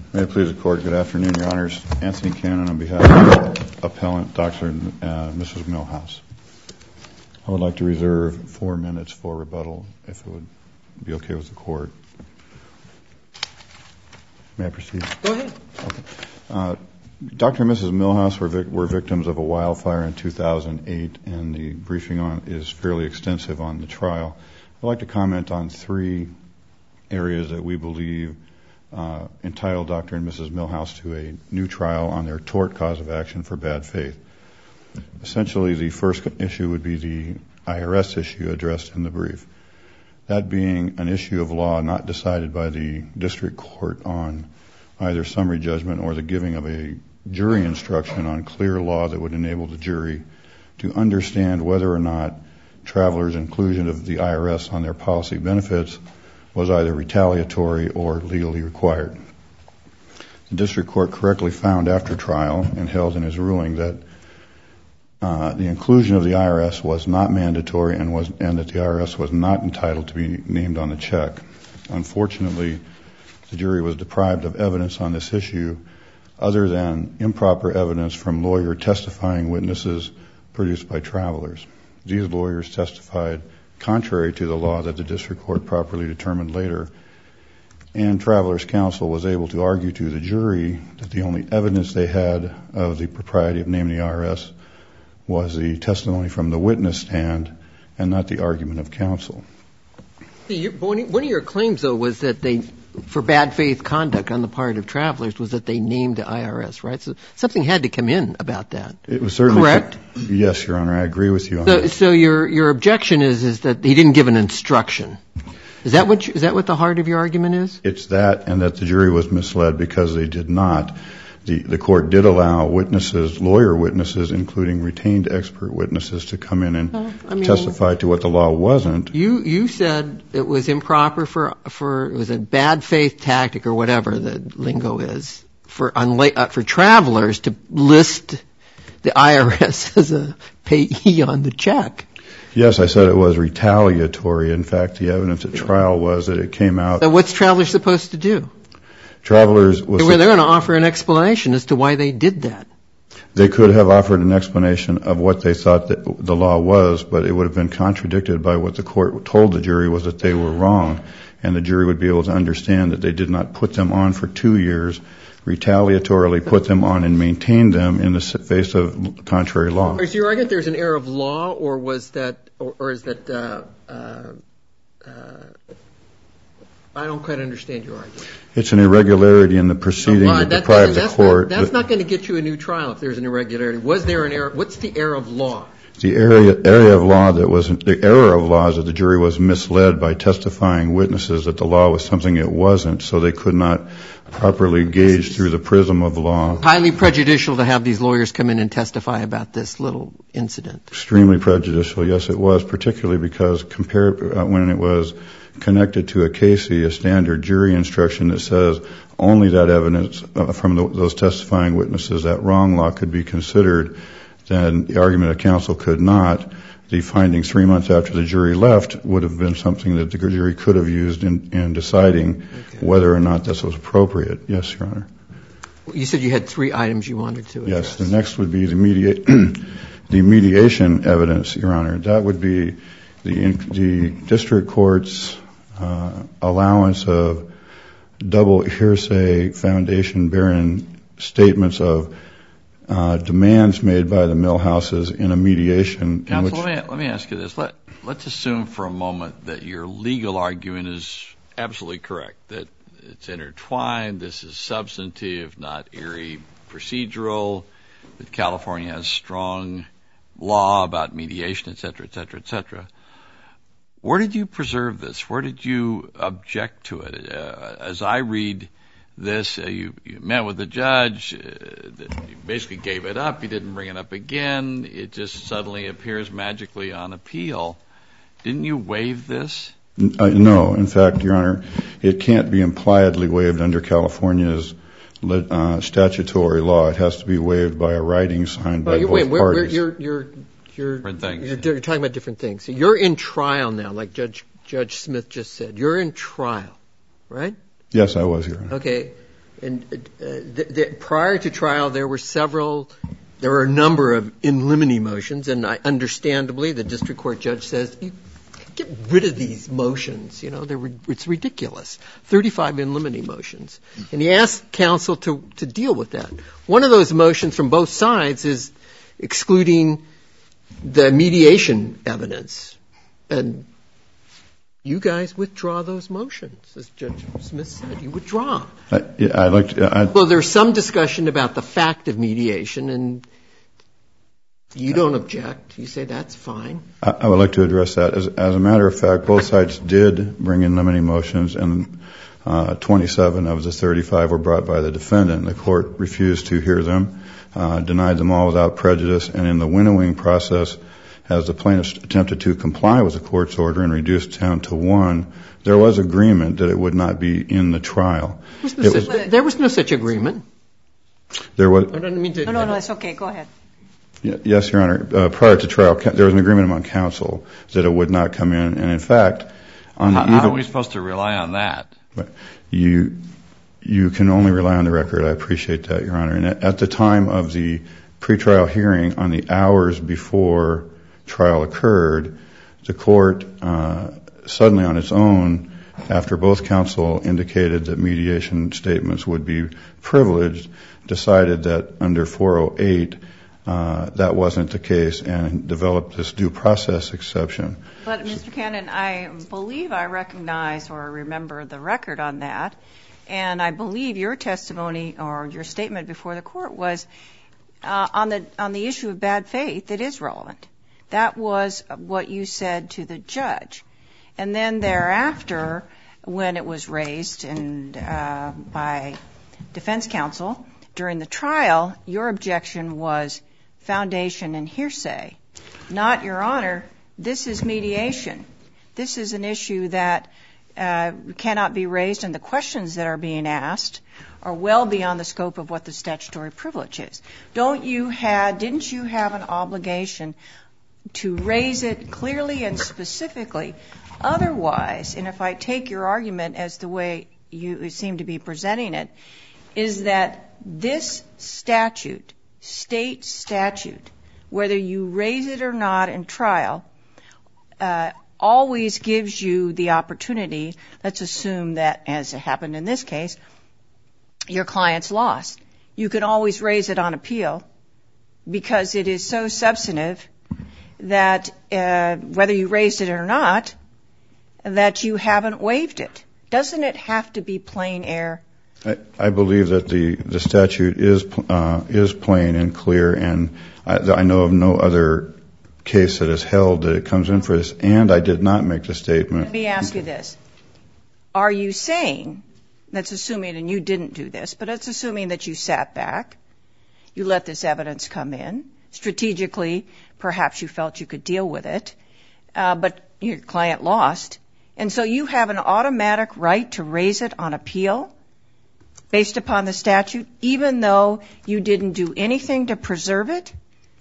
May it please the Court, good afternoon, Your Honors. Anthony Cannon on behalf of Appellant Dr. and Mrs. Millhouse. I would like to reserve 4 minutes for rebuttal, if it would be okay with the Court. May I proceed? Go ahead. Okay. Dr. and Mrs. Millhouse were victims of a wildfire in 2008, and the briefing is fairly extensive on the trial. I'd like to comment on 3 areas that we believe entitle Dr. and Mrs. Millhouse to a new trial on their tort cause of action for bad faith. Essentially, the first issue would be the IRS issue addressed in the brief. That being an issue of law not decided by the district court on either summary judgment or the giving of a jury instruction on clear law that would enable the jury to understand whether or not travelers' inclusion of the IRS on their policy benefits was either retaliatory or legally required. The district court correctly found after trial and held in his ruling that the inclusion of the IRS was not mandatory and that the IRS was not entitled to be named on the check. Unfortunately, the jury was deprived of evidence on this issue other than improper evidence from lawyer testifying witnesses produced by travelers. These lawyers testified contrary to the law that the district court properly determined later, and Travelers' Counsel was able to argue to the jury that the only evidence they had of the propriety of naming the IRS was the testimony from the witness stand and not the argument of counsel. One of your claims, though, was that for bad faith conduct on the part of travelers, was that they named the IRS, right? So something had to come in about that. It was certainly correct. Yes, Your Honor, I agree with you on that. So your objection is that he didn't give an instruction. Is that what the heart of your argument is? It's that, and that the jury was misled because they did not. The court did allow witnesses, lawyer witnesses, including retained expert witnesses, to come in and testify to what the law wasn't. You said it was improper it was a bad faith tactic or whatever the lingo is for travelers to list the IRS as a payee on the check. Yes, I said it was retaliatory. In fact, the evidence at trial was that it came out. So what's travelers supposed to do? They're going to offer an explanation as to why they did that. They could have offered an explanation of what they thought that the law was, but it would have been contradicted by what the court told the jury was that they were wrong, and the jury would be able to understand that they did not put them on for 2 years, retaliatorily put them on and maintain them in the face of contrary law. Is your argument there's an error of law, or is that I don't quite understand your argument. It's an irregularity in the proceeding that deprived the court. That's not going to get you a new trial if there's an irregularity. Was there an error? What's the error of law? The error of law is that the jury was misled by testifying witnesses that the law was something it wasn't, so they could not properly gauge through the prism of law. Highly prejudicial to have these lawyers come in and testify about this little incident. Extremely prejudicial, yes, it was, particularly because when it was connected to a Casey, a standard jury instruction that says only that evidence from those testifying witnesses, that wrong law could be considered, then the argument of counsel could not. The findings 3 months after the jury left would have been something that the jury could have used in deciding whether or not this was appropriate. Yes, Your Honor. You said you had 3 items you wanted to address. Yes, the next would be the mediation evidence, Your Honor. That would be the district court's allowance of double hearsay foundation-bearing statements of demands made by the Millhouses in a mediation. Counsel, let me ask you this. Let's assume for a moment that your legal argument is absolutely correct, that it's intertwined, this is substantive, not eerie procedural, that California has strong law about mediation, et cetera, et cetera, et cetera. Where did you preserve this? Where did you object to it? As I read this, you met with the judge, you basically gave it up, you didn't bring it up again, it just suddenly appears magically on appeal. Didn't you waive this? No. In fact, Your Honor, it can't be impliedly waived under California's statutory law. It has to be waived by a writing signed by both parties. You're talking about different things. So you're in trial now, like Judge Smith just said. You're in trial, right? Yes, I was, Your Honor. Okay. And prior to trial, there were a number of in limine motions, and understandably, the district court judge says, you get rid of these motions, it's ridiculous. 35 in limine motions. And he asked counsel to deal with that. One of those motions from both sides is excluding the mediation evidence. And you guys withdraw those motions, as Judge Smith said. You withdraw. Well, there's some discussion about the fact of mediation, and you don't object. You say that's fine. I would like to address that. As a matter of fact, both sides did bring in limine motions, and 27 of the 35 were brought by the defendant. The court refused to hear them, denied them all without prejudice, and in the winnowing process, as the plaintiffs attempted to comply with the court's order and reduced down to 1, there was agreement that it would not be in the trial. There was no such agreement. There was. I don't mean to. No, it's okay. Go ahead. Yes, Your Honor. Prior to trial, there was an agreement among counsel that it would not come in. And in fact, how are we supposed to rely on that? You can only rely on the record. I appreciate that, Your Honor. And at the time of the pretrial hearing, on the hours before trial occurred, the court suddenly on its own, after both counsel indicated that mediation statements would be privileged, decided that under 408 that wasn't the case and developed this due process exception. But, Mr. Cannon, I believe I recognize or remember the record on that, and I believe your testimony or your statement before the court was on the issue of bad faith, it is relevant. That was what you said to the judge. And then thereafter, when it was raised by defense counsel during the trial, your objection was foundation and hearsay. Not, Your Honor, this is mediation. This is an issue that cannot be raised, and the questions that are being asked are well beyond the scope of what the statutory privilege is. Didn't you have an obligation to raise it clearly and specifically? Otherwise, and if I take your argument as the way you seem to be presenting it, is that this statute, state statute, whether you raise it or not in trial, always gives you the opportunity, let's assume that, as it happened in this case, your client's lost. You can always raise it on appeal because it is so substantive that whether you raised it or not, that you haven't waived it. Doesn't it have to be plain error? I believe that the statute is plain and clear, and I know of no other case that has held that it comes in for this, and I did not make the statement. Let me ask you this. Are you saying, let's assuming, and you didn't do this, but let's assuming that you sat back, you let this evidence come in, strategically perhaps you felt you could deal with it, but your client lost, and so you have an automatic right to raise it on appeal based upon the statute, even though you didn't do anything to preserve it?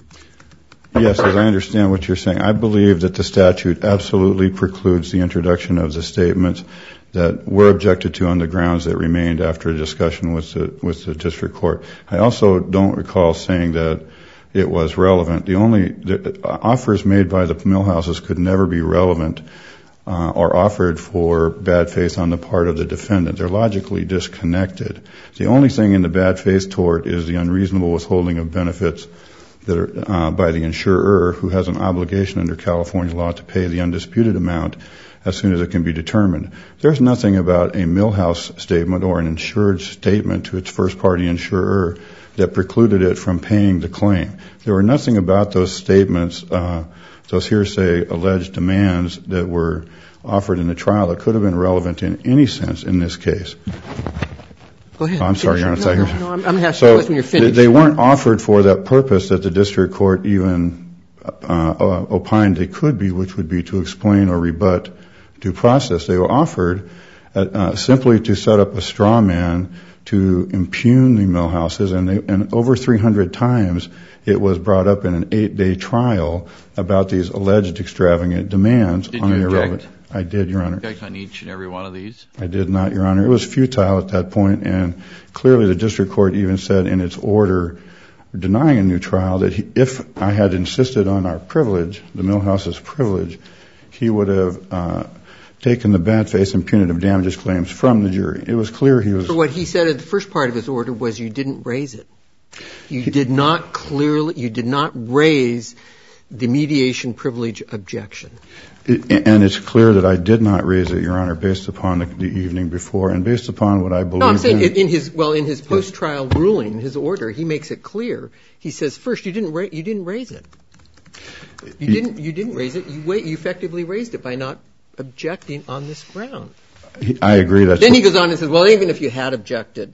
Yes, as I understand what you're saying. I believe that the statute absolutely precludes the introduction of the statements that were objected to on the grounds that remained after a discussion with the district court. I also don't recall saying that it was relevant. The offers made by the Millhouses could never be relevant or offered for bad faith on the part of the defendant. They're logically disconnected. The only thing in the bad faith tort is the unreasonable withholding of benefits that are by the insurer, who has an obligation under California law to pay the undisputed amount as soon as it can be determined. There's nothing about a Millhouse statement or an insured statement to its first-party insurer that precluded it from paying the claim. There were nothing about those statements, those hearsay alleged demands that were offered in the trial that could have been relevant in any sense in this case. Go ahead. I'm sorry, Your Honor. No, I'm going to ask you when you're finished. They weren't offered for that purpose that the district court even opined they could be, which would be to explain or rebut due process. They were offered simply to set up a straw man to impugn the Millhouses, and over 300 times it was brought up in an 8-day trial about these alleged extravagant demands on an irrelevant. I did, Your Honor. Object on each and every one of these? I did not, Your Honor. It was futile at that point, and clearly the district court even said in its order denying a new trial that if I had insisted on our privilege, the Millhouse's privilege, he would have taken the bad faith and punitive damages claims from the jury. It was clear he was... So what he said in the first part of his order was you didn't raise it. You did not raise the mediation privilege objection. And it's clear that I did not raise it, Your Honor, based upon the evening before and based upon what I believe. No, I'm saying in his post-trial ruling, his order, he makes it clear. He says, first, you didn't raise it. You didn't raise it. You effectively raised it by not objecting on this ground. I agree. Then he goes on and says, well, even if you had objected,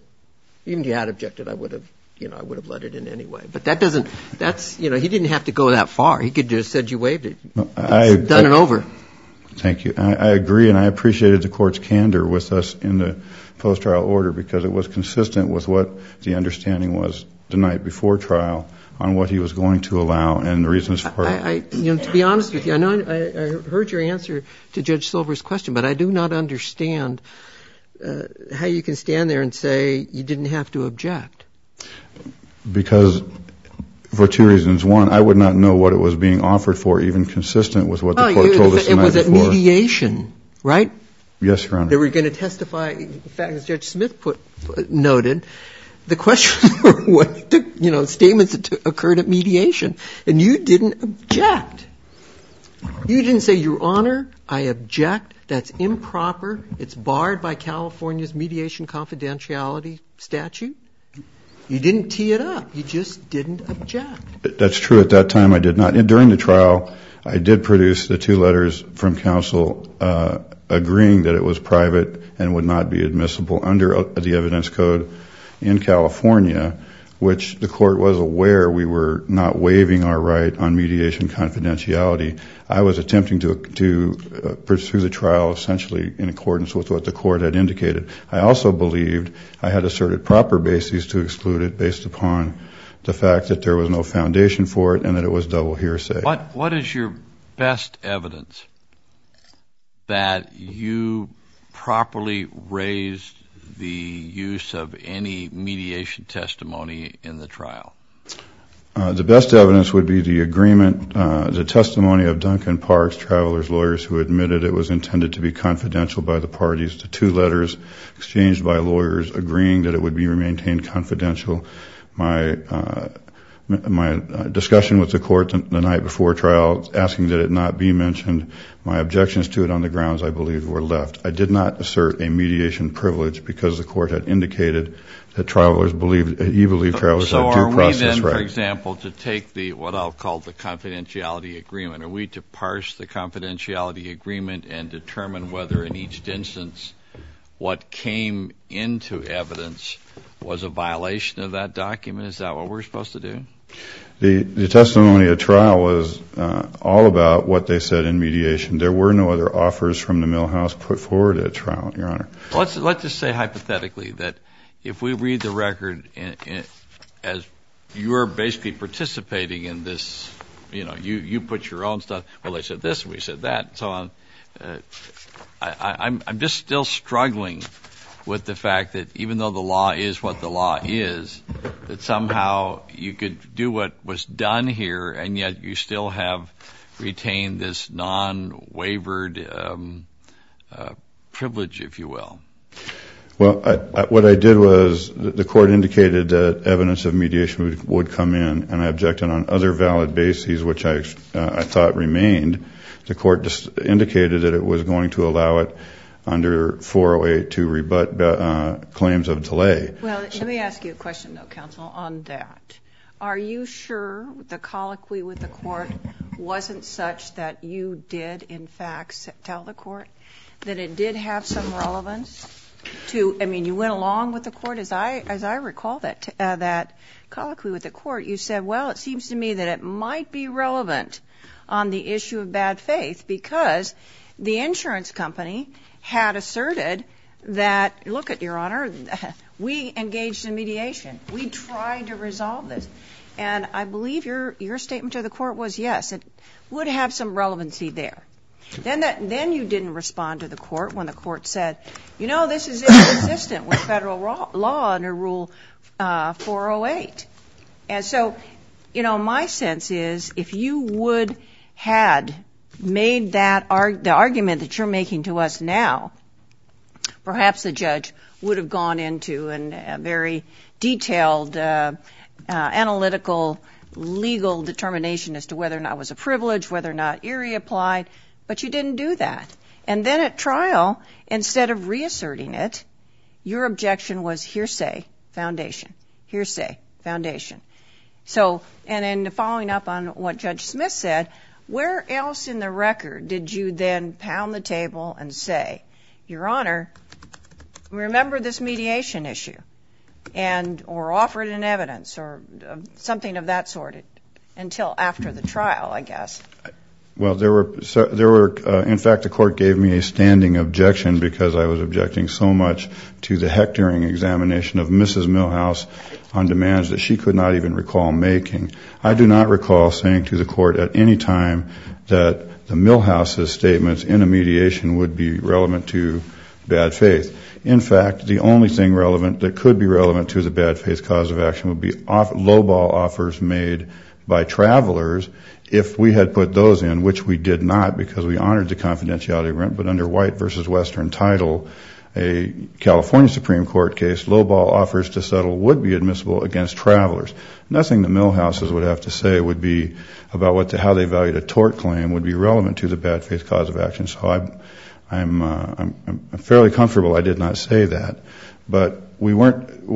I would have let it in anyway. But he didn't have to go that far. He could just said you waived it. It's done and over. Thank you. I agree, and I appreciated the court's candor with us in the post-trial order because it was consistent with what the understanding was the night before trial on what he was going to allow and the reasons for it. To be honest with you, I know I heard your answer to Judge Silver's question, but I do not understand how you can stand there and say you didn't have to object. Because for two reasons. One, I would not know what it was being offered for, even consistent with what the court told us the night before. It was at mediation, right? Yes, Your Honor. They were going to testify. In fact, as Judge Smith noted, the questions were what statements that occurred at mediation, and you didn't object. You didn't say, Your Honor, I object. That's improper. It's barred by California's mediation confidentiality statute. You didn't tee it up. You just didn't object. That's true. At that time, I did not. During the trial, I did produce the two letters from counsel agreeing that it was private and would not be admissible under the evidence code in California, which the court was aware we were not waiving our right on mediation confidentiality. I was attempting to pursue the trial essentially in accordance with what the court had indicated. I also believed I had asserted proper bases to exclude it based upon the fact that there was no foundation for it and that it was double hearsay. What is your best evidence that you properly raised the use of any mediation testimony in the trial? The best evidence would be the agreement, the testimony of Duncan Parks, Travelers Lawyers, who admitted it was intended to be confidential by the parties, the two letters exchanged by lawyers agreeing that it would be maintained confidential. My discussion with the court the night before trial asking that it not be mentioned, my objections to it on the grounds I believe were left. I did not assert a mediation privilege because the court had indicated that Travelers believed had due process right. So are we then, for example, to take what I'll call the confidentiality agreement, are we to parse the confidentiality agreement and determine whether in each instance what came into evidence was a violation of that document? Is that what we're supposed to do? The testimony at trial was all about what they said in mediation. There were no other offers from the Millhouse put forward at trial, Your Honor. Let's just say hypothetically that if we read the record as you're basically participating in this, you put your own stuff, well, they said this, we said that, and so on. I'm just still struggling with the fact that even though the law is what the law is, that somehow you could do what was done here and yet you still have retained this non-wavered privilege, if you will. Well, what I did was the court indicated that evidence of mediation would come in, and I objected on other valid bases, which I thought remained. The court just indicated that it was going to allow it under 408 to rebut claims of delay. Well, let me ask you a question, though, counsel, on that. Are you sure the colloquy with the court wasn't such that you did, in fact, tell the court that it did have some relevance to, you went along with the court, as I recall that colloquy with the court, you said, well, it seems to me that it might be relevant on the issue of bad faith because the insurance company had asserted that, look at Your Honor, we engaged in mediation. We tried to resolve this. And I believe your statement to the court was, yes, it would have some relevancy there. Then you didn't respond to the court when the court said, you know, this is inconsistent with federal law under Rule 408. And so, you know, my sense is if you would had made that the argument that you're making to us now, perhaps the judge would have gone into a very detailed analytical legal determination as to whether or not it was a privilege, whether or not Erie applied, but you didn't do that. And then at trial, instead of reasserting it, your objection was hearsay, foundation, hearsay, foundation. So, and in following up on what Judge Smith said, where else in the record did you then pound the table and say, Your Honor, remember this mediation issue, or offer it in evidence, or something of that sort, until after the trial, I guess? Well, there were, in fact, the court gave me a standing objection because I was objecting so much to the hectoring examination of Mrs. Milhouse on demands that she could not even recall making. I do not recall saying to the court at any time that the Milhouse's statements in a mediation would be relevant to bad faith. In fact, the only thing relevant that could be relevant to the bad faith cause of action would be lowball offers made by travelers if we had put those in, which we did not because we honored the confidentiality agreement, but under White v. Western Title, a California Supreme Court case, lowball offers to settle would be admissible against travelers. Nothing the Milhouses would have to say would be about how they valued a tort claim would be relevant to the bad faith cause of action. So I'm fairly comfortable I did not say that. But we weren't,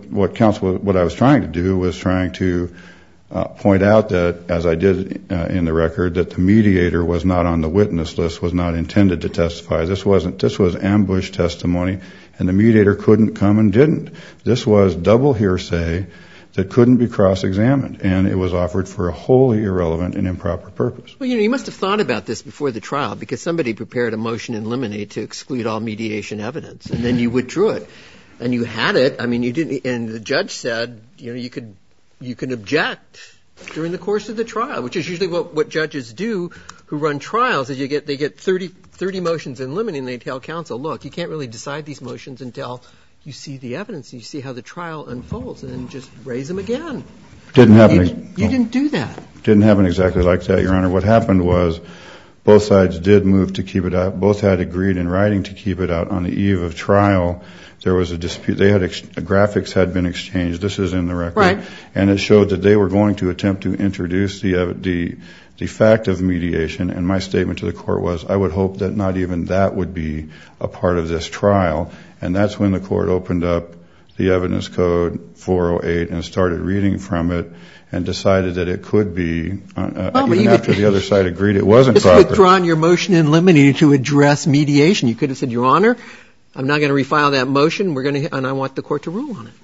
what I was trying to do was trying to point out that, as I did in the record, that the mediator was not on the witness list, was not intended to testify. This was ambush testimony, and the mediator couldn't come and didn't. This was double hearsay that couldn't be cross-examined, and it was offered for a wholly irrelevant and improper purpose. Well, you must have thought about this before the trial because somebody prepared a motion in limine to exclude all mediation evidence, and then you withdrew it. And you had it. I mean, you didn't, and the judge said, you can object during the course of the trial, which is usually what judges do who run trials, is they get 30 motions in limine, and they tell counsel, look, you can't really decide these motions until you see the evidence and you see how the trial unfolds, and then just raise them again. Didn't happen. You didn't do that. Didn't happen exactly like that, Your Honor. What happened was both sides did move to keep it out. Both had agreed in writing to keep it out. On the eve of trial, there was a dispute. Graphics had been exchanged. This is in the record. Right. And it showed that they were going to attempt to introduce the fact of mediation. And my statement to the court was, I would hope that not even that would be a part of this trial. And that's when the court opened up the evidence code 408 and started reading from it and decided that it could be, even after the other side agreed it wasn't proper. Just withdrawn your motion in limine to address mediation. You could have said, Your Honor, I'm not going to refile that motion, and I want the court to rule on it.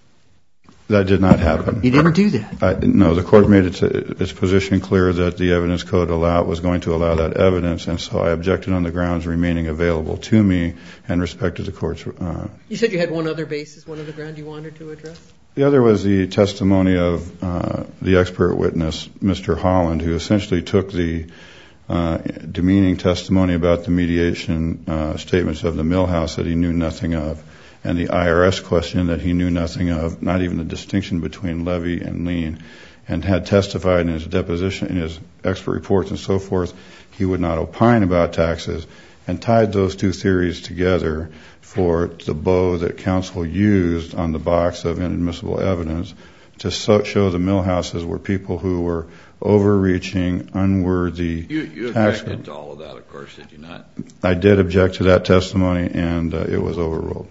That did not happen. You didn't do that. No, the court made its position clear that the evidence code was going to allow that evidence, and so I objected on the grounds remaining available to me and respected the court's. You said you had one other basis, one other ground you wanted to address? The other was the testimony of the expert witness, Mr. Holland, who essentially took the demeaning testimony about the mediation statements of the Milhouse that he knew nothing of, and the IRS question that he knew nothing of, not even the distinction between levy and lien, and had testified in his deposition, in his expert reports and so forth, he would not opine about taxes, and tied those two theories together for the bow that counsel used on the box of inadmissible evidence to show the Milhouses were people who were overreaching, unworthy. You objected to all of that, of course, did you not? I did object to that testimony, and it was overruled.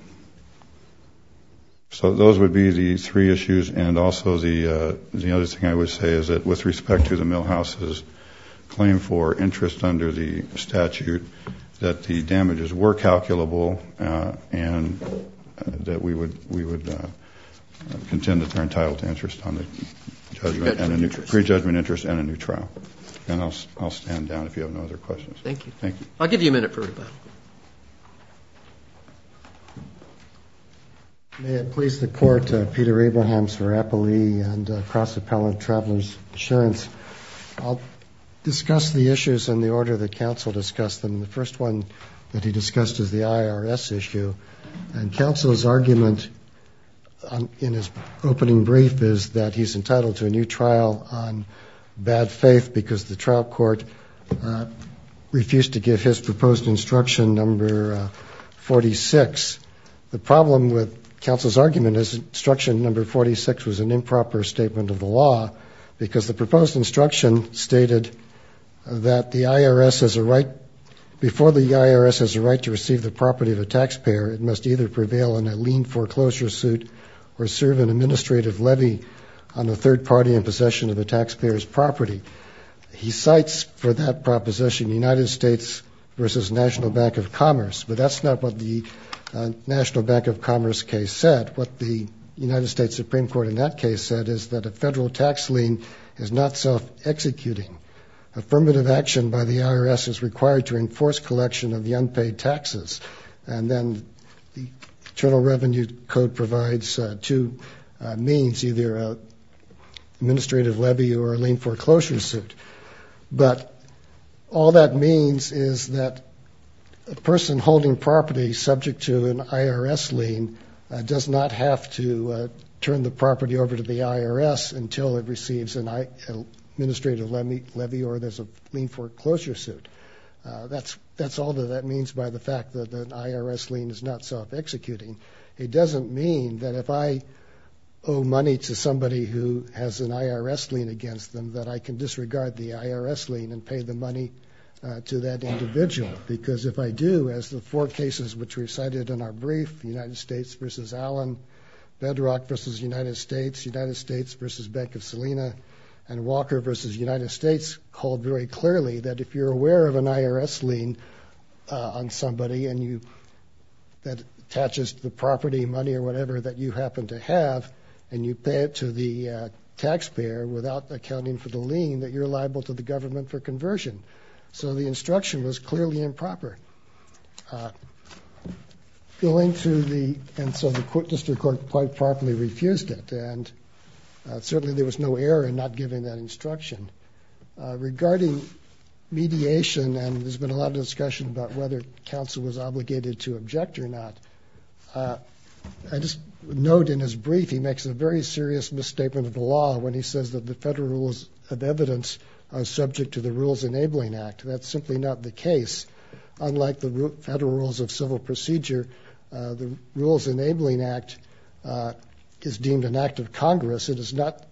So those would be the three issues, and also the other thing I would say is that with respect to the Milhouses' claim for interest under the statute, that the damages were calculable, and that we would contend that they're entitled to interest on the judgment and pre-judgment interest and a new trial. And I'll stand down if you have no other questions. Thank you. Thank you. I'll give you a minute for rebuttal. May it please the Court, Peter Abrahams for Applee and Cross Appellant Travelers Insurance. I'll discuss the issues in the order that counsel discussed them. The first one that he discussed is the IRS issue. And counsel's argument in his opening brief is that he's entitled to a new trial on bad faith because the trial court refused to give his proposed instruction number 46. The problem with counsel's argument is instruction number 46 was an improper statement of the law because the proposed instruction stated that the IRS has a right, before the IRS has a right to receive the property of a taxpayer, it must either prevail in a lien foreclosure suit or serve an administrative levy on a third party in possession of the taxpayer's property. He cites for that proposition United States versus National Bank of Commerce, but that's not what the National Bank of Commerce case said. What the United States Supreme Court in that case said is that a federal tax lien is not self-executing. Affirmative action by the IRS is required to enforce collection of the unpaid taxes. And then the Internal Revenue Code provides two means, either an administrative levy or a lien foreclosure suit. But all that means is that a person holding property subject to an IRS lien does not have to turn the property over to the IRS until it receives an administrative levy or there's a lien foreclosure suit. That's all that means by the fact that an IRS lien is not self-executing. It doesn't mean that if I owe money to somebody who has an IRS lien against them that I can disregard the IRS lien and pay the money to that individual. Because if I do, as the four cases which we cited in our brief, United States versus Allen, Bedrock versus United States versus Bank of Salina, and Walker versus United States called very clearly that if you're aware of an IRS lien on somebody and that attaches to the property, money, or whatever that you happen to have, and you pay it to the taxpayer without accounting for the lien, that you're liable to the government for conversion. So the instruction was clearly improper. And so the district court quite properly refused it, and certainly there was no error in not giving that instruction. Regarding mediation, and there's been a lot of discussion about whether counsel was obligated to object or not, I just note in his brief he makes a very serious misstatement of the law when he says that the federal rules of evidence are subject to the Rules Enabling Act. That's simply not the case. Unlike the federal rules of civil procedure, the Rules Enabling Act is deemed an act of Congress. It is not,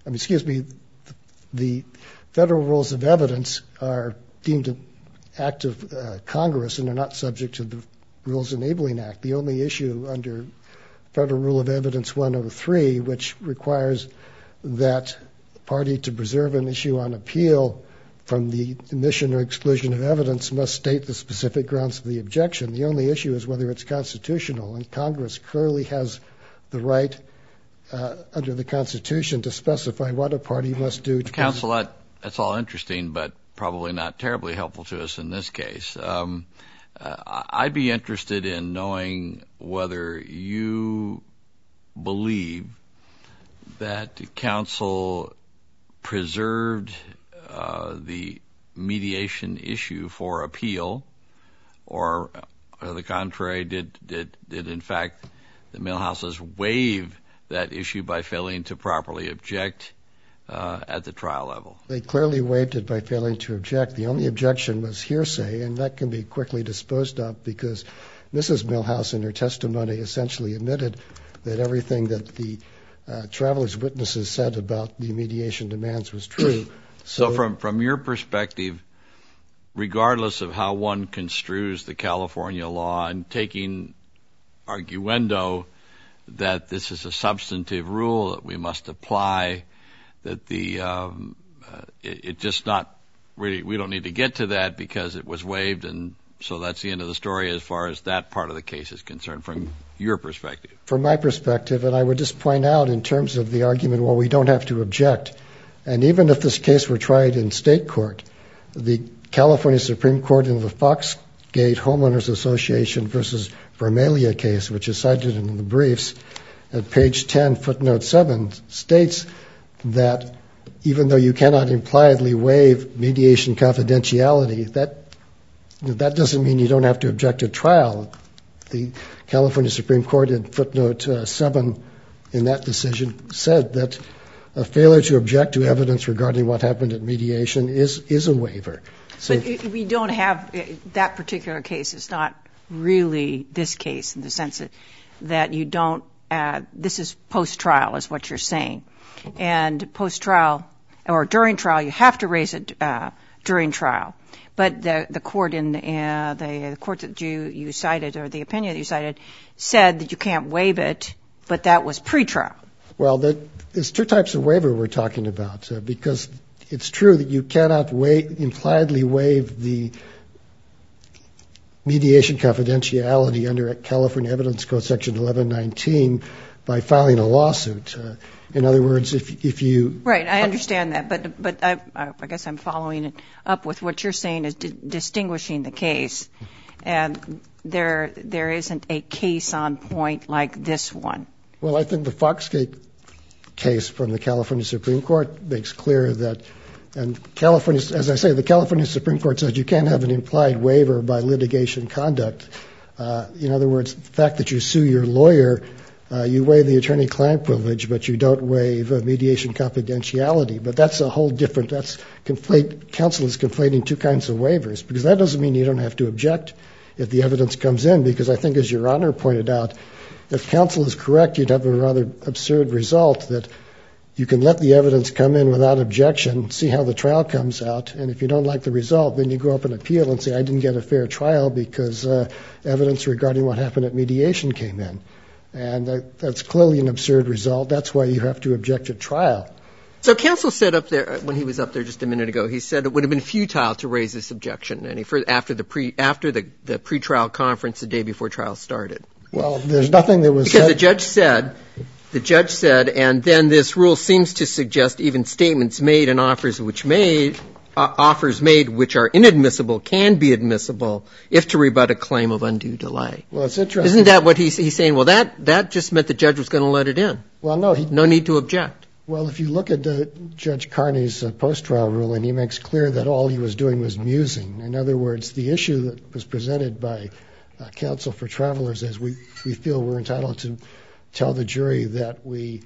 the federal rules of evidence are deemed an act of Congress and are not subject to the Rules Enabling Act. The only issue under Federal Rule of Evidence 103, which requires that party to preserve an issue on appeal from the admission or exclusion of evidence, must state the specific grounds for the objection. The only issue is whether it's constitutional, and Congress clearly has the right under the Constitution to specify what a party must do. Counsel, that's all interesting, but probably not terribly helpful to us in this case. I'd be interested in knowing whether you believe that counsel preserved the mediation issue for appeal, or the contrary, did in fact the Millhouses waive that issue by failing to properly object at the trial level? They clearly waived it by failing to object. The only objection was hearsay, and that can be quickly disposed of because Mrs. Millhouse in her testimony essentially admitted that everything that the traveler's witnesses said about the mediation demands was true. So from your perspective, regardless of how one construes the California law and taking arguendo that this is a substantive rule that we must apply, that it just not really, we don't need to get to that because it was waived, and so that's the end of the story as far as that part of the case is concerned from your perspective. From my perspective, and I would just point out in terms of the argument, well, we don't have to object, and even if this case were tried in state court, the California Supreme Court in the Foxgate Homeowners Association versus Vermelia case, which is cited in the briefs, at page 10, footnote 7, states that even though you cannot impliedly waive mediation confidentiality, that doesn't mean you don't have to object to trial. The California Supreme Court in footnote 7 in that decision said that a failure to object to evidence regarding what happened at mediation is a waiver. So but we don't have that particular case. It's not really this case in the sense that you don't this is post-trial is what you're saying. And post-trial or during trial, you have to raise it during trial. But the court the court that you cited, or the opinion that you cited, said that you can't waive it, but that was pre-trial. Well, there's two types of waiver we're talking about, because it's true that you cannot impliedly waive the mediation confidentiality under California Evidence Code Section 1119 by filing a lawsuit. In other words, if you... Right, I understand that, but I guess I'm following it up with what you're saying is distinguishing the case. And there isn't a case on point like this one. Well, I think the Foxgate case from the California Supreme Court makes clear that, and California, as I say, the California Supreme Court says you can't have an implied waiver by litigation conduct. In other words, the fact that you sue your lawyer, you waive the attorney-client privilege, but you don't waive mediation confidentiality. But that's a whole different, counsel is conflating two kinds of waivers, because that doesn't mean you don't have to object if the evidence comes in, because I think, as Your Honor pointed out, if counsel is correct, you'd have a rather absurd result that you can let the evidence come in without objection, see how the trial comes out, and if you don't like the result, then you go up and appeal and say, I didn't get a fair trial because evidence regarding what happened at mediation came in. And that's clearly an absurd result. That's why you have to object at trial. So counsel said up there, when he was up there just a minute ago, he said it would have been futile to raise this objection after the pretrial conference the day before trial started. Well, there's nothing that was because said. The judge said, and then this rule seems to suggest even statements made and offers made which are inadmissible can be admissible if to rebut a claim of undue delay. Well, it's interesting. Isn't that what he's saying? Well, that just meant the judge was going to let it in. Well, no. No need to object. Well, if you look at Judge Carney's post-trial ruling, he makes clear that all he was doing was musing. In other words, the issue that was presented by counsel for travelers is we feel we're entitled to tell the jury that we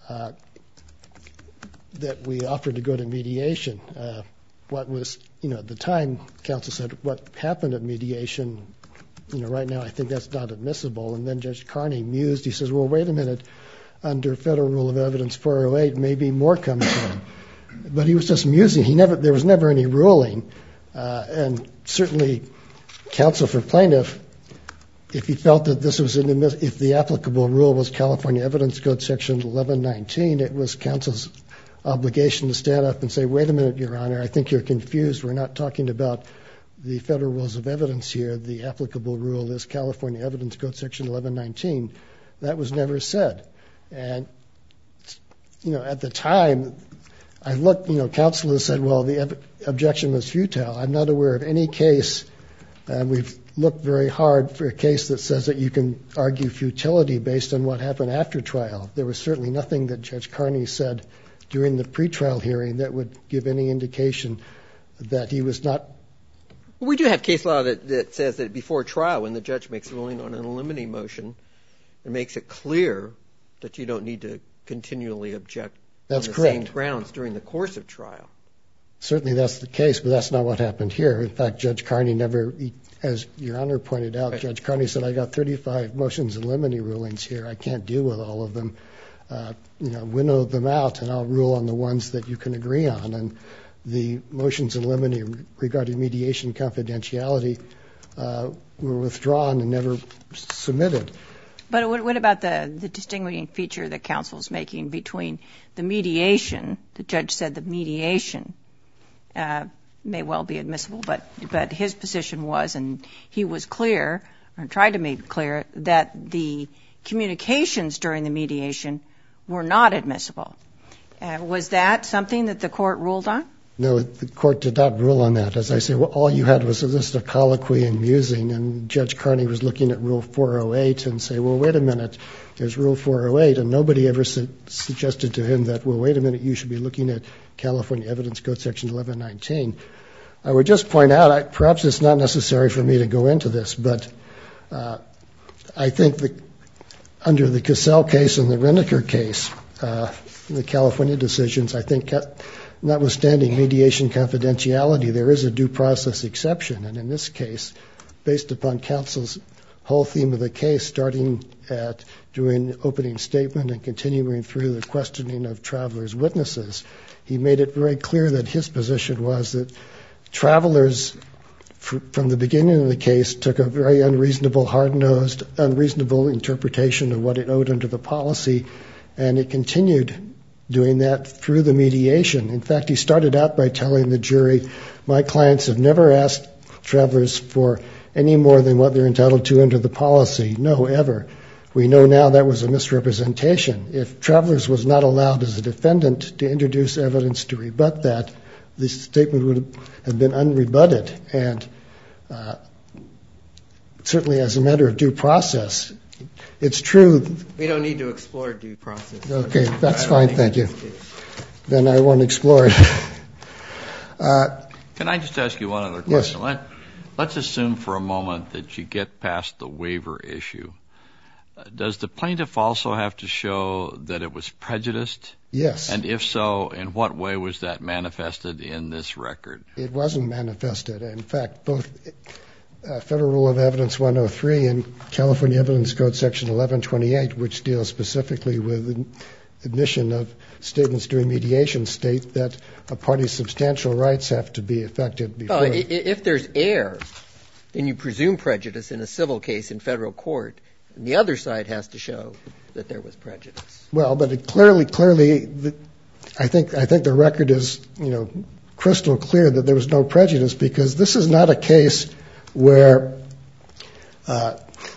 offered to go to mediation. What was, at the time, counsel said what happened at mediation, right now I think that's not admissible. And then Judge Carney mused. He says, well, wait a minute. Under Federal Rule of Evidence 408, maybe more comes in. But he was just musing. There was never any ruling. And certainly counsel for plaintiff, if he felt that this was if the applicable rule was California Evidence Code Section 1119, it was counsel's obligation to stand up and say, wait a minute, Your Honor, I think you're confused. We're not talking about the Federal Rules of Evidence here. The applicable rule is California Evidence Code Section 1119. That was never said. And, at the time, I looked, counsel has said, well, the objection was futile. I'm not aware of any case, and we've looked very hard for a case that says that you can argue futility based on what happened after trial. There was certainly nothing that Judge Carney said during the pretrial hearing that would give any indication that he was not. We do have case law that says that before trial, when the judge makes a ruling on an eliminating motion, it makes it clear that you don't need to continually object on the same grounds during the course of trial. Certainly that's the case, but that's not what happened here. In fact, Judge Carney never, as Your Honor pointed out, Judge Carney said, I got 35 motions and limine rulings here. I can't deal with all of them. Winnow them out, and I'll rule on the ones that you can agree on. And the motions in limine regarding mediation confidentiality were withdrawn and never submitted. But what about the distinguishing feature that counsel is making between the mediation? The judge said the mediation may well be admissible, but his position was, and he was clear, or tried to make clear, that the communications during the mediation were not admissible. Was that something that the court ruled on? No, the court did not rule on that. As I say, all you had was just a colloquy and musing, and Judge Carney was looking at Rule 408 and say, well, wait a minute. There's Rule 408, and nobody ever suggested to him that, well, wait a minute, you should be looking at California Evidence Code Section 1119. I would just point out, perhaps it's not necessary for me to go into this, but I think that under the Cassell case and the Renneker case, the California decisions, I think notwithstanding mediation confidentiality, there is a due process exception. And in this case, based upon counsel's whole theme of the case, starting at doing opening statement and continuing through the questioning of Travelers' witnesses, he made it very clear that his position was that Travelers, from the beginning of the case, took a very unreasonable, hard-nosed, unreasonable interpretation of what it owed under the policy, and it continued doing that through the mediation. In fact, he started out by telling the jury, my clients have never asked Travelers for any more than what they're entitled to under the policy. No, ever. We know now that was a misrepresentation. If Travelers was not allowed as a defendant to introduce evidence to rebut that, the statement would have been unrebutted. And certainly as a matter of due process, it's true. We don't need to explore due process. Okay, that's fine, thank you. Then I won't explore it. Can I just ask you one other question? Yes. Let's assume for a moment that you get past the waiver issue. Does the plaintiff also have to show that it was prejudiced? Yes. And if so, in what way was that manifested in this record? It wasn't manifested. In fact, both Federal Rule of Evidence 103 and California Evidence Code Section 1128, which deals specifically with admission of statements during mediation, state that a party's substantial rights have to be affected before. If there's error, then you presume prejudice in a civil case in federal court, and the other side has to show that there was prejudice. Well, but it clearly, I think the record is, crystal clear that there was no prejudice, because this is not a case where the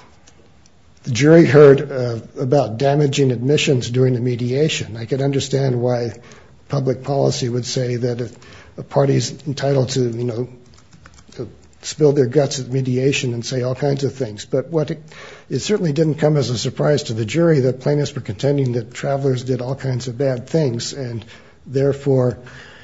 jury heard about damaging admissions during the mediation. I could understand why public policy would say that if a party's entitled to, spill their guts at mediation and say all kinds of things. But it certainly didn't come as a surprise to the jury that plaintiffs were contending that Travelers did all kinds of bad things, and therefore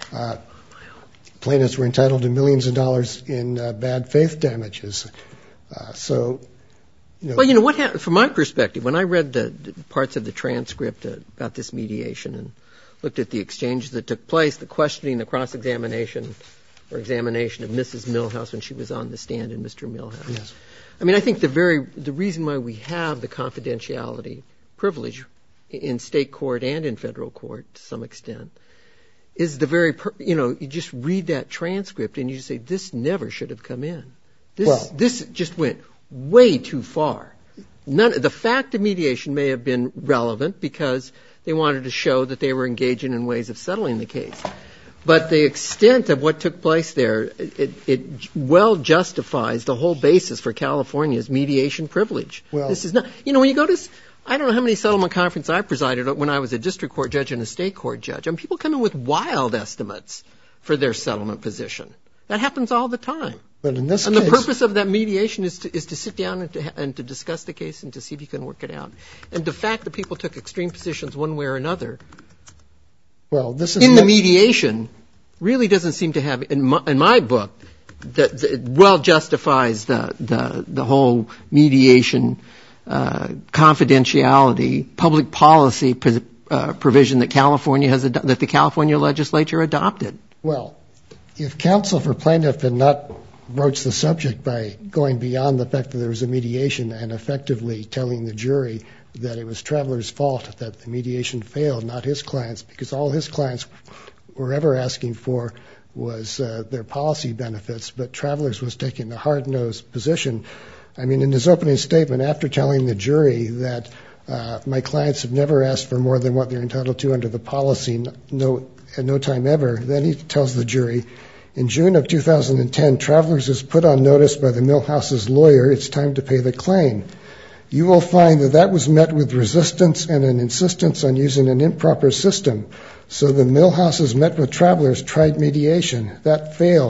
plaintiffs were entitled to millions of dollars in bad faith damages. Well, what happened, from my perspective, when I read the parts of the transcript about this mediation and looked at the exchanges that took place, the questioning, the cross-examination or examination of Mrs. Milhouse when she was on the stand and Mr. Milhouse. Yes. I mean, I think the reason why we have the confidentiality privilege in state court and in federal court to some extent is you just read that transcript and you say, this never should have come in. This just went way too far. The fact of mediation may have been relevant because they wanted to show that they were engaging in ways of settling the case. But the extent of what took place there, it well justifies the whole basis for California's mediation privilege. Well, this is not, when you go to, I don't know how many settlement conferences I presided at when I was a district court judge and a state court judge. I mean, people come in with wild estimates for their settlement position. That happens all the time. But in this case, the purpose of that mediation is to sit down and to discuss the case and to see if you can work it out. And the fact that people took extreme positions one way or another, the mediation really doesn't seem to have, in my book, that well justifies the whole mediation confidentiality public policy provision that that the California legislature adopted. Well, if counsel for plaintiff had not broached the subject by going beyond the fact that there was a mediation and effectively telling the jury that it was Travelers' fault that the mediation failed, not his clients, because all his clients were ever asking for was their policy benefits, but Travelers was taking the hard-nosed position. I mean, in his opening statement, after telling the jury that my clients have never asked for more than what they're entitled to under the policy, at no time ever, then he tells the jury, in June of 2010, Travelers is put on notice by the Milhouse's lawyer, it's time to pay the claim. You will find that was met with resistance and an insistence on using an improper system. So the Milhouses met with Travelers, tried mediation. That failed.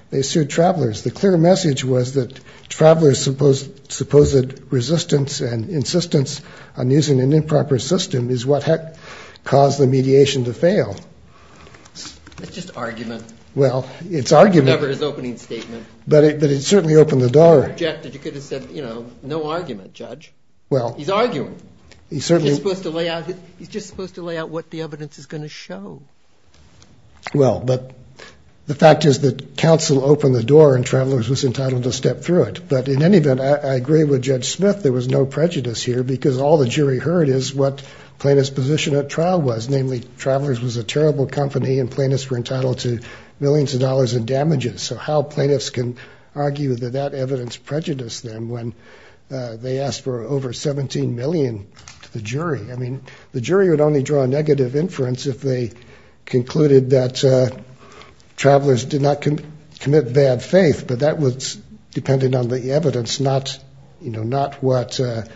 They sued Travelers. The clear message was that Travelers' supposed resistance and insistence on using an improper system is what caused the mediation to fail. It's just argument. Well, it's argument. Never his opening statement. But it certainly opened the door. Objected. You could have said, no argument, Judge. Well, he's arguing. He certainly. He's just supposed to lay out what the evidence is going to show. Well, but the fact is that counsel opened the door and Travelers was entitled to step through it. But in any event, I agree with Judge Smith. There was no prejudice here because all the jury heard is what plaintiff's position at trial was, namely Travelers was a terrible company and plaintiffs were entitled to millions of dollars in damages. So how plaintiffs can argue that that evidence prejudiced them when they asked for over $17 million to the jury? I mean, the jury would only draw a negative inference if they concluded that Travelers did not commit bad faith, but that was dependent on the evidence, not what the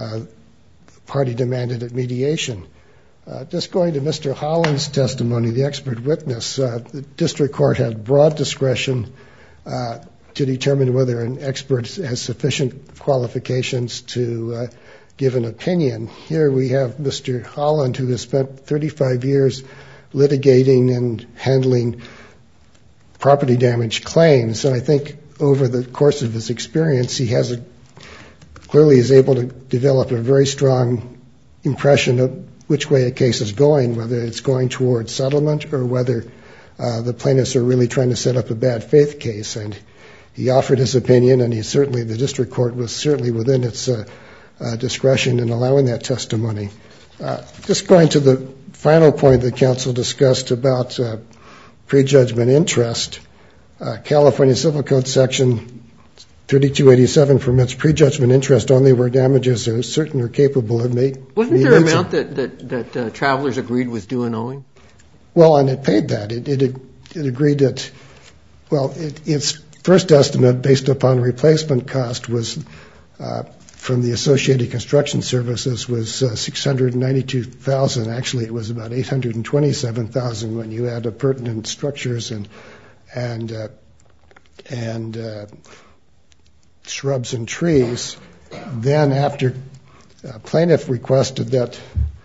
party demanded at mediation. Just going to Mr. Holland's testimony, the expert witness, the district court had broad discretion to determine whether an expert has sufficient qualifications to give an opinion. Here we have Mr. Holland, who has spent 35 years litigating and handling property damage claims. And I think over the course of his experience, he clearly is able to develop a very strong impression of which way a case is going, whether it's going towards settlement or whether the plaintiffs are really trying to set up a bad faith case. And he offered his opinion, and the district court was certainly within its discretion in allowing that testimony. Just going to the final point that counsel discussed about prejudgment interest, California Civil Code section 3287 permits prejudgment interest only where damages are certain or capable of making. Wasn't there an amount that Travelers agreed was due and owing? Well, and it paid that. It agreed that, well, its first estimate based upon replacement cost was from the Associated Construction Services was $692,000. Actually, it was about $827,000 when you add appurtenant structures and shrubs and trees. Then after plaintiff requested that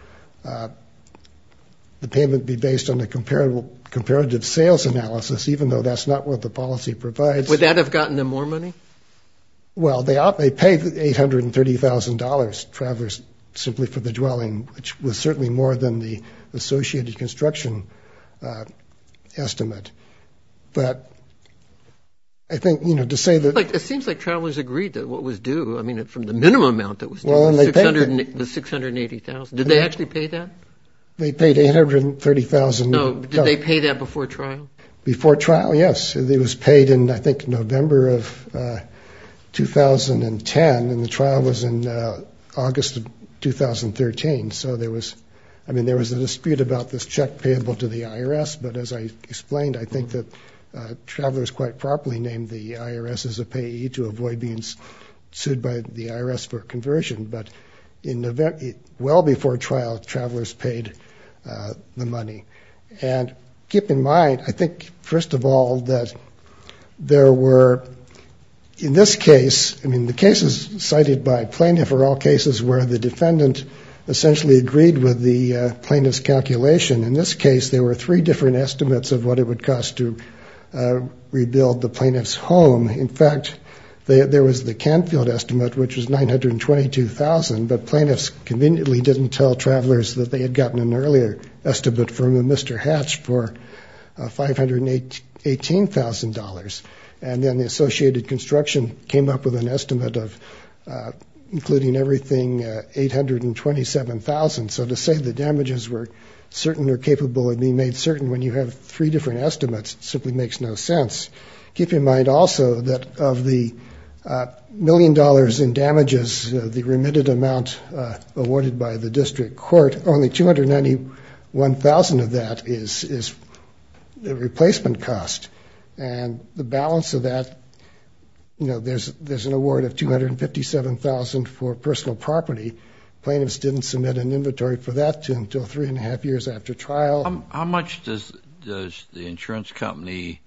the payment be based on a comparative sales analysis, even though that's not what the policy provides. Would that have gotten them more money? Well, they paid $830,000, Travelers, simply for the dwelling, which was certainly more than the Associated Construction estimate. But I think, to say that... It seems like Travelers agreed that what was due, from the minimum amount that was due, was $680,000. Did they actually pay that? They paid $830,000. No, did they pay that before trial? Before trial, yes. It was paid in, I think, November of 2010, and the trial was in August of 2013. So there was a dispute about this check payable to the IRS, but as I explained, I think that Travelers quite properly named the IRS as a payee to avoid being sued by the IRS for conversion. But in November, well before trial, Travelers paid the money. And keep in mind, I think, first of all, that there were, in this case, the cases cited by plaintiff are all cases where the defendant essentially agreed with the plaintiff's calculation. In this case, there were three different estimates of what it would cost to rebuild the plaintiff's home. In fact, there was the Canfield estimate, which was $922,000, but plaintiffs conveniently didn't tell Travelers that they had gotten an earlier estimate from a Mr. Hatch for $518,000. And then the Associated Construction came up with an estimate of, including everything, $827,000. So to say the damages were certain or capable of being made certain when you have three different estimates simply makes no sense. Keep in mind also that of the $1 million in damages, the remitted amount awarded by the district court, only $291,000 of that is the replacement cost. And the balance of that, there's an award of $257,000 for personal property. Plaintiffs didn't submit an inventory for that until 3.5 years after trial. How much does the insurance company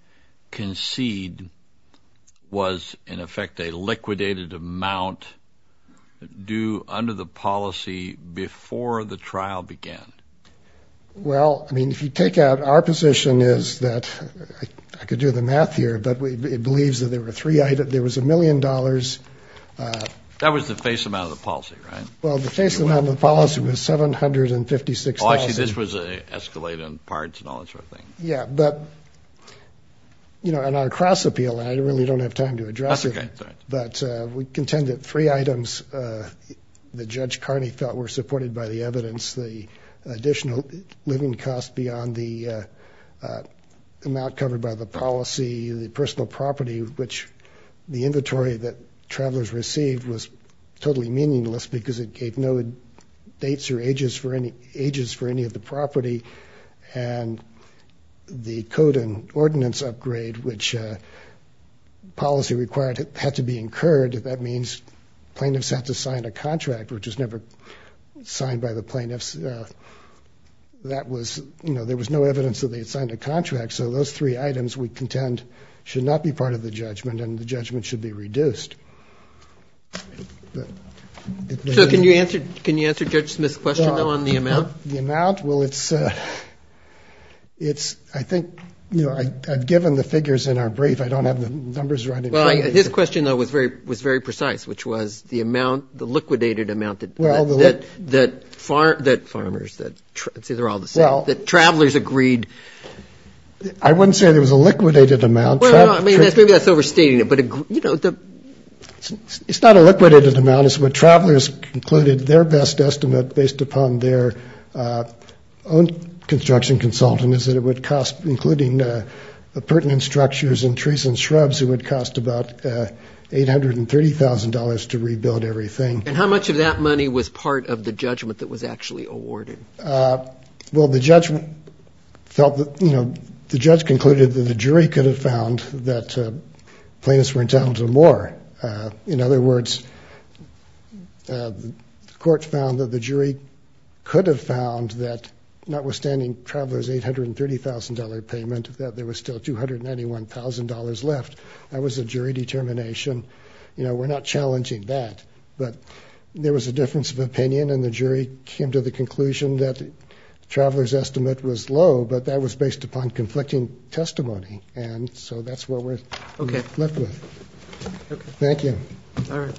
concede was, in effect, a liquidated amount due under the policy before the trial began? Well, I mean, if you take out, our position is that, I could do the math here, but it believes that there were three items. There was $1 million. That was the face amount of the policy, right? Well, the face amount of the policy was $756,000. Oh, actually, this was escalated in parts and all that sort of thing. Yeah, but, you know, in our cross appeal, and I really don't have time to address That's it. okay. Sorry. But we contend that three items that Judge Carney felt were supported by the evidence: the additional living cost beyond the amount covered by the policy, the personal property, which the inventory that travelers received was totally meaningless because it gave no dates or ages for any of the property, and the code and ordinance upgrade, which policy required had to be incurred. That means plaintiffs had to sign a contract, which was never signed by the plaintiffs. That was, you know, there was no evidence that they had signed a contract. So those three items we contend should not be part of the judgment, and the judgment should be reduced. So can you answer Judge Smith's question though on the amount? The amount, well, it's I think, you know, I've given the figures in our brief. I don't have the numbers right in front of me. His question though was very precise, which was the amount, the liquidated amount that travelers agreed. I wouldn't say there was a liquidated amount. Well, I mean, maybe that's overstating it, but you know, it's not a liquidated amount. It's what travelers concluded their best estimate based upon their own construction consultant is that it would cost, including pertinent structures and trees and shrubs, it would cost about $830,000 to rebuild everything. And how much of that money was part of the judgment that was actually awarded? Well, the judge felt that, you know, the judge concluded that the jury could have found that plaintiffs were entitled to more. In other words, the court found that the jury could have found that, notwithstanding travelers' $830,000 payment, that there was still $291,000 left. That was a jury determination. You know, we're not challenging that, but there was a difference of opinion, and the jury came to the conclusion that travelers' estimate was low, but that was based upon conflicting testimony, and so that's what we're left with. Okay. Thank you. All right.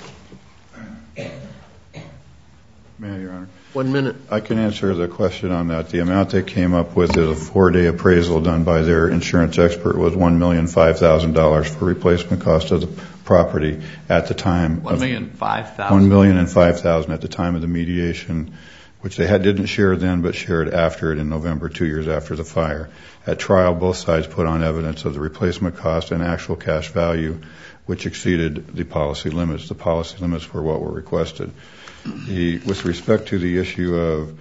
May I, Your Honor? 1 minute. I can answer the question on that. The amount they came up with is a 4-day appraisal done by their insurance expert was $1,005,000 for replacement cost of the property at the time. $1,005,000? $1,005,000 at the time of the mediation, which they didn't share then but shared after it in November, 2 years after the fire. At trial, both sides put on evidence of the replacement cost and actual cash value, which exceeded the policy limits. The policy limits were what were requested. With respect to the issue of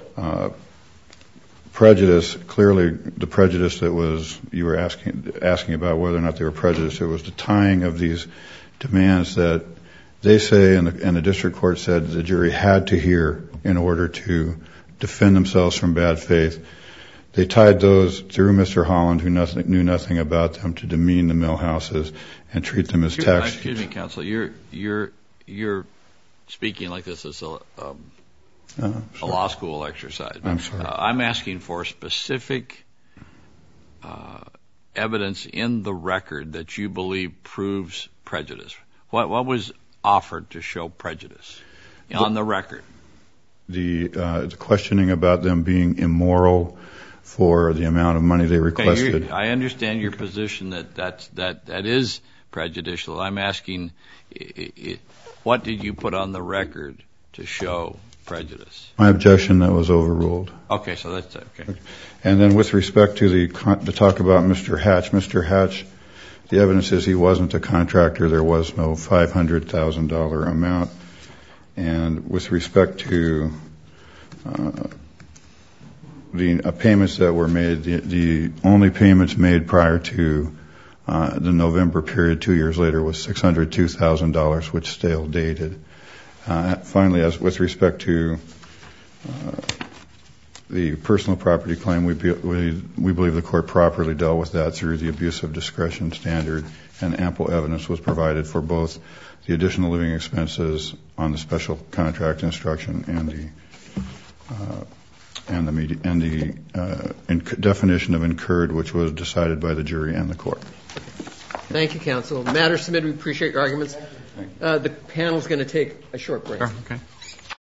prejudice, clearly the prejudice that was, you were asking about whether or not they were prejudiced, it was the tying of these demands that they say, and the district court said the jury had to hear in order to defend themselves from bad faith. They tied those through Mr. Holland, who knew nothing about them, to demean the Millhouses and treat them as tax. Excuse me, counsel. You're speaking like this is a law school exercise. I'm sorry. I'm asking for specific evidence in the record that you believe proves prejudice. What was offered to show prejudice on the record? The questioning about them being immoral for the amount of money they requested. Okay, I understand your position that is prejudicial. I'm asking, what did you put on the record to show prejudice? My objection that was overruled. Okay, so that's okay. And then with respect to the talk about Mr. Hatch, the evidence is he wasn't a contractor. There was no $500,000 amount. And with respect to the payments that were made, the only payments made prior to the November period 2 years later was $602,000, which stale dated. Finally, with respect to the personal property claim, we believe the court properly dealt with that through the abuse of discretion standard, and ample evidence was provided for both the additional living expenses on the special contract instruction and the definition of incurred, which was decided by the jury and the court. Thank you, counsel. Matter submitted. We appreciate your arguments. The panel's going to take a short break. Okay.